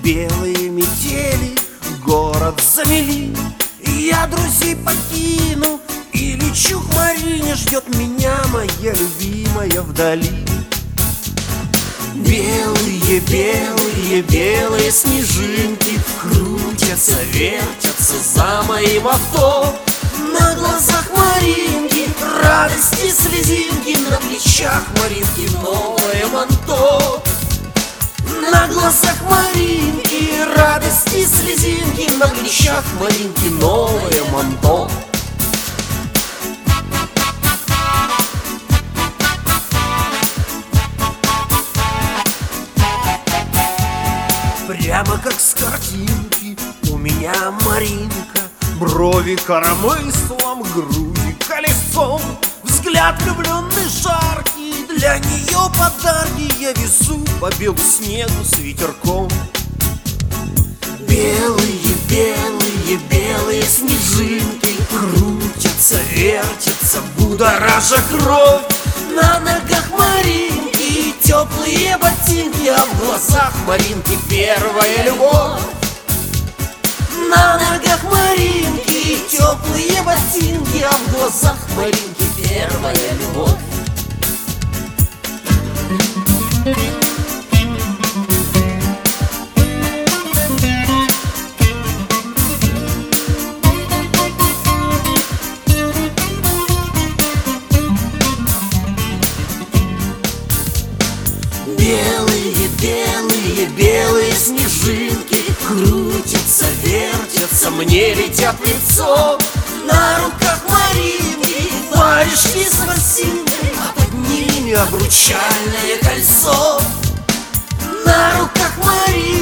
белые метели город замели. Я друзей покину и лечу к Марине. Ждет меня моя любимая вдали. Белые, белые, белые снежинки крутятся, вертятся за моим авто. На глазах Маринки радости слезинки, на плечах Маринки новое манто. На глазах Маринки радости слезинки, на плечах Маринки новое манто. Прямо как с картинки у меня Маринка. Брови коромыслом, груди колесом, взгляд влюбленный жаркий, для нее подарки я везу по белу снегу с ветерком. Белые, белые, белые снежинки крутятся, вертятся, будоража кровь. На ногах Маринки теплые ботинки, а в глазах Маринки первая любовь. На ногах Маринки теплые ботинки, а в глазах Маринки первая любовь. Белые, белые, белые снежинки крутятся, вертятся, мне летят в лицо. На руках Маринки варежки с ворсинкой, а под ними обручальное кольцо. На руках Маринки